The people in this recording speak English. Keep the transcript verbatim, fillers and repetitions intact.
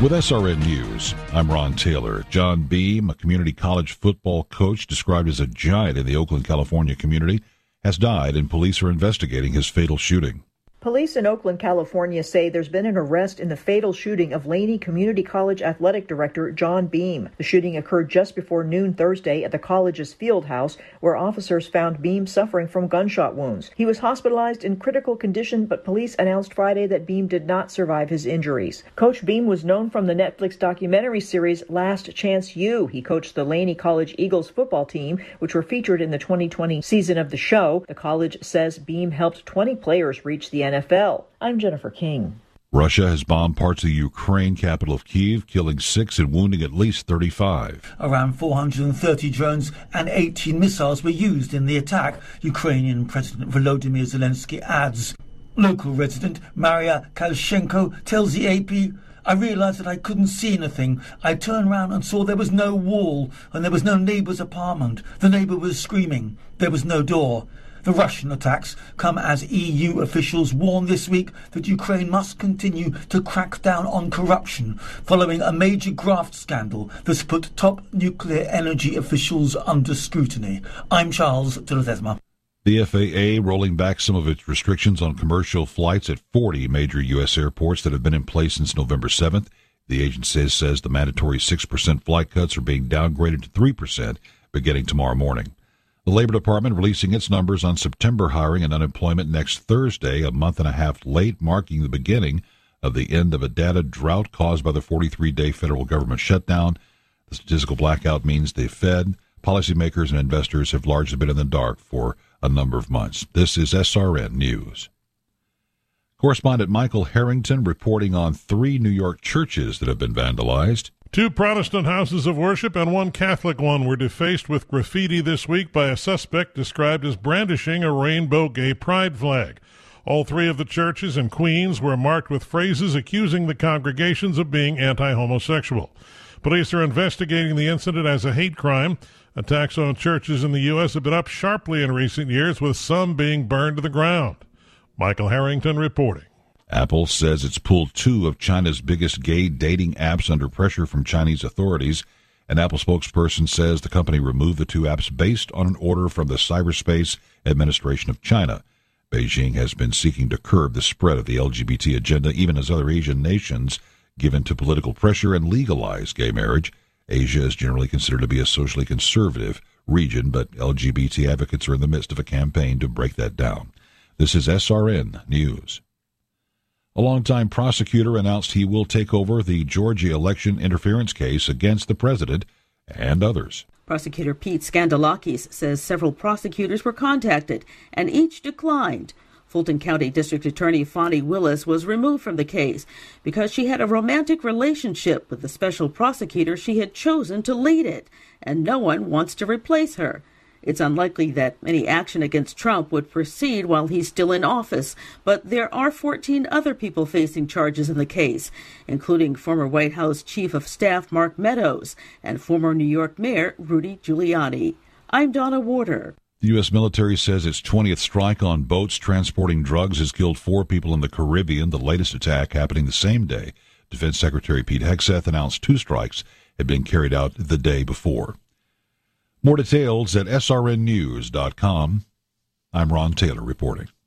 With S R N News, I'm Ron Taylor. John Beam, a community college football coach described as a giant in the Oakland, California community, has died, and police are investigating his fatal shooting. Police in Oakland, California say there's been an arrest in the fatal shooting of Laney Community College athletic director John Beam. The shooting occurred just before noon Thursday at the college's field house, where officers found Beam suffering from gunshot wounds. He was hospitalized in critical condition, but police announced Friday that Beam did not survive his injuries. Coach Beam was known from the Netflix documentary series Last Chance U. He coached the Laney College Eagles football team, which were featured in the twenty twenty season of the show. The college says Beam helped twenty players reach the N F L. I'm Jennifer King. Russia has bombed parts of the Ukraine capital of Kyiv, killing six and wounding at least thirty-five. Around four hundred thirty drones and eighteen missiles were used in the attack, Ukrainian President Volodymyr Zelensky adds. Local resident Maria Kalshenko tells the A P, I realized that I couldn't see anything. I turned around and saw there was no wall and there was no neighbor's apartment. The neighbor was screaming. There was no door. The Russian attacks come as E U officials warn this week that Ukraine must continue to crack down on corruption following a major graft scandal that's put top nuclear energy officials under scrutiny. I'm Charles de Ledesma. The F A A rolling back some of its restrictions on commercial flights at forty major U S airports that have been in place since November seventh. The agency says the mandatory six percent flight cuts are being downgraded to three percent beginning tomorrow morning. The Labor Department releasing its numbers on September hiring and unemployment next Thursday, a month and a half late, marking the beginning of the end of a data drought caused by the forty-three day federal government shutdown. The statistical blackout means the Fed, policymakers, and investors have largely been in the dark for a number of months. This is S R N News. Correspondent Michael Harrington reporting on three New York churches that have been vandalized. Two Protestant houses of worship and one Catholic one were defaced with graffiti this week by a suspect described as brandishing a rainbow gay pride flag. All three of the churches in Queens were marked with phrases accusing the congregations of being anti-homosexual. Police are investigating the incident as a hate crime. Attacks on churches in the U S have been up sharply in recent years, with some being burned to the ground. Michael Harrington reporting. Apple says it's pulled two of China's biggest gay dating apps under pressure from Chinese authorities. An Apple spokesperson says the company removed the two apps based on an order from the Cyberspace Administration of China. Beijing has been seeking to curb the spread of the L G B T agenda, even as other Asian nations give in to political pressure and legalize gay marriage. Asia is generally considered to be a socially conservative region, but L G B T advocates are in the midst of a campaign to break that down. This is S R N News. A longtime prosecutor announced he will take over the Georgia election interference case against the president and others. Prosecutor Pete Skandalakis says several prosecutors were contacted and each declined. Fulton County District Attorney Fonnie Willis was removed from the case because she had a romantic relationship with the special prosecutor she had chosen to lead it, and no one wants to replace her. It's unlikely that any action against Trump would proceed while he's still in office, but there are fourteen other people facing charges in the case, including former White House Chief of Staff Mark Meadows and former New York Mayor Rudy Giuliani. I'm Donna Warder. The U S military says its twentieth strike on boats transporting drugs has killed four people in the Caribbean, the latest attack happening the same day. Defense Secretary Pete Hegseth announced two strikes had been carried out the day before. More details at S R N news dot com. I'm Ron Taylor reporting.